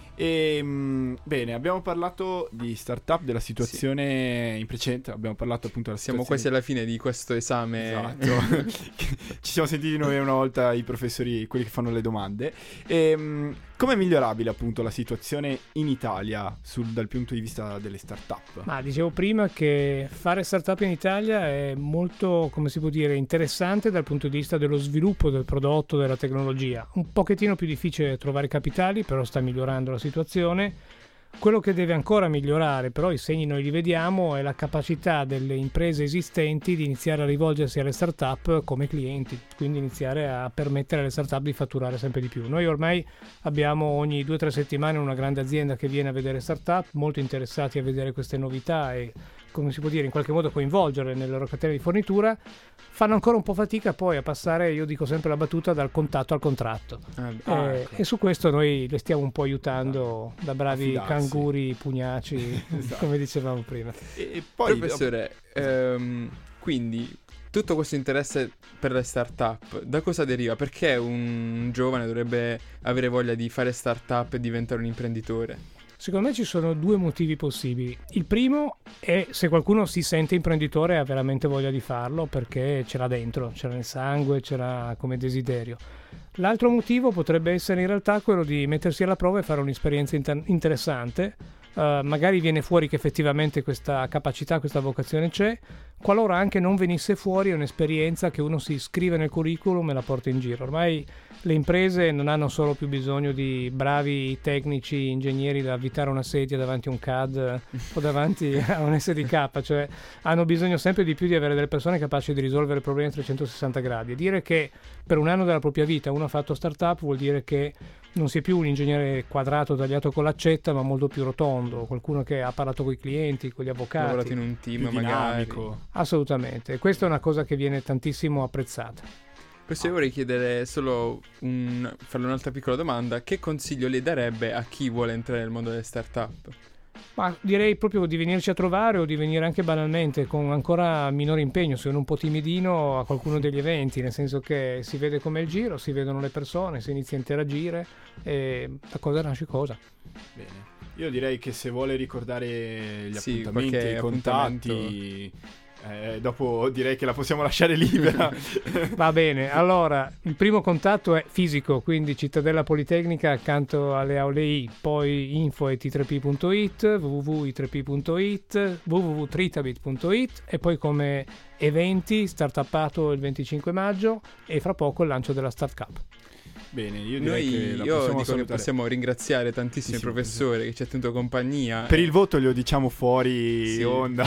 E, mh, bene, abbiamo parlato di startup, della situazione in precedente, abbiamo parlato appunto della Siamo situazione... quasi alla fine di questo esame. Esatto. Ci siamo sentiti noi una volta i professori, quelli che fanno le domande. E, mh, com'è migliorabile appunto la situazione in Italia sul, dal punto di vista delle startup? Ma dicevo prima che fare startup in Italia è molto, come si può dire, interessante dal punto di vista dello sviluppo del prodotto, della tecnologia. Un pochettino più difficile trovare capitali, però sta migliorando la situazione. Quello che deve ancora migliorare, però i segni noi li vediamo, è la capacità delle imprese esistenti di iniziare a rivolgersi alle startup come clienti, quindi iniziare a permettere alle startup di fatturare sempre di più. Noi ormai abbiamo ogni due o tre settimane una grande azienda che viene a vedere startup, molto interessati a vedere queste novità e, come si può dire, in qualche modo coinvolgerle nelle loro catene di fornitura. Fanno ancora un po' fatica poi a passare, io dico sempre la battuta, dal contatto al contratto. Ah, Eh, ah, ecco. E su questo noi le stiamo un po' aiutando da bravi Affidarsi. canguri pugnaci, Esatto. come dicevamo prima. E, e poi Professore, ehm, quindi tutto questo interesse per le startup, da cosa deriva? Perché un giovane dovrebbe avere voglia di fare startup e diventare un imprenditore? Secondo me ci sono due motivi possibili. Il primo è se qualcuno si sente imprenditore e ha veramente voglia di farlo perché ce l'ha dentro, ce l'ha nel sangue, ce l'ha come desiderio. L'altro motivo potrebbe essere in realtà quello di mettersi alla prova e fare un'esperienza inter- interessante. Uh, magari viene fuori che effettivamente questa capacità, questa vocazione c'è, qualora anche non venisse fuori è un'esperienza che uno si iscrive nel curriculum e la porta in giro. Ormai le imprese non hanno solo più bisogno di bravi tecnici, ingegneri da avvitare una sedia davanti a un C A D o davanti a un S D K, cioè hanno bisogno sempre di più di avere delle persone capaci di risolvere problemi a trecentosessanta gradi. E dire che per un anno della propria vita uno ha fatto startup vuol dire che non si è più un ingegnere quadrato tagliato con l'accetta, ma molto più rotondo, qualcuno che ha parlato con i clienti, con gli avvocati. Lavorato in un team più magari. dinamico. Assolutamente, questa è una cosa che viene tantissimo apprezzata. Questo io vorrei chiedere solo un, farle un'altra piccola domanda. Che consiglio le darebbe a chi vuole entrare nel mondo delle startup? Ma direi proprio di venirci a trovare o di venire anche banalmente con ancora minore impegno, se uno è un po' timidino, a qualcuno degli eventi, nel senso che si vede com'è il giro, si vedono le persone, si inizia a interagire e da cosa nasce cosa. Bene. Io direi che se vuole ricordare gli Sì, appuntamenti, qualche i contatti, appuntamento. eh, dopo direi che la possiamo lasciare libera. Va bene, allora il primo contatto è fisico, quindi Cittadella Politecnica accanto alle aule I, poi info at i tre p punto it, w w w punto i tre p punto it, w w w punto tritabit punto it e poi come eventi Startupato il venticinque maggio e fra poco il lancio della Startup. Bene, io direi Noi, che la io possiamo dico che salutare. possiamo ringraziare tantissimo Sì, sì, il professore che ci ha tenuto compagnia. Per il voto glielo diciamo fuori Sì. onda.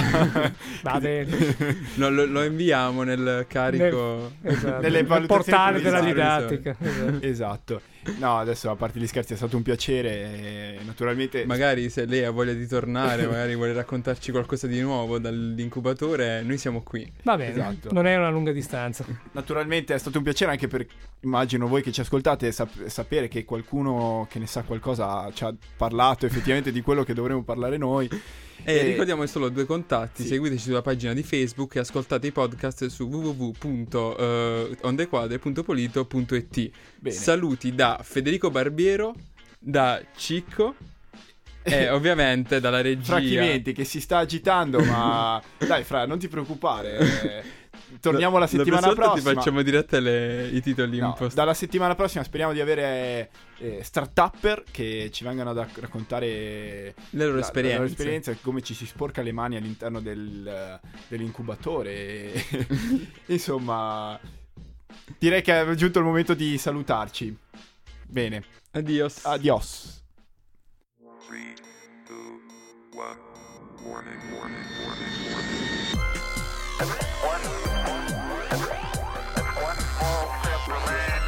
Va bene. No, lo, lo inviamo nel carico. Esatto. Nelle Il valutazioni portale della provvisorie. didattica. Esatto. Esatto. No, adesso a parte gli scherzi è stato un piacere. E naturalmente Magari se lei ha voglia di tornare, magari vuole raccontarci qualcosa di nuovo dall'incubatore, noi siamo qui. Va bene, Esatto. non è una lunga distanza. Naturalmente è stato un piacere anche per, immagino voi che ci ascoltate, sap- sapere che qualcuno che ne sa qualcosa ci ha parlato effettivamente di quello che dovremmo parlare noi. E E- ricordiamo solo due contatti: Sì. seguiteci sulla pagina di Facebook e ascoltate i podcast su w w w punto ondequadre punto polito punto it. Bene. Saluti da Federico Barbiero, da Cicco e ovviamente dalla regia. Fra Chimenti che si sta agitando, ma dai Fra, non ti preoccupare. eh, Torniamo la settimana prossima volta prossima. ti facciamo dirette le, i titoli No, un po'. dalla settimana prossima speriamo di avere eh, start-upper che ci vengano a raccontare Le loro la- la esperienze. loro esperienza e come ci si sporca le mani all'interno del, dell'incubatore. Insomma, direi che è giunto il momento di salutarci. Bene, Adios. adios. Three, two, one. Warning, warning, warning, warning. One, one small step for man.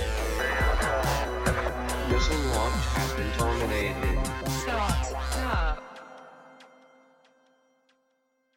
Mission launch has been terminated. Start. Stop.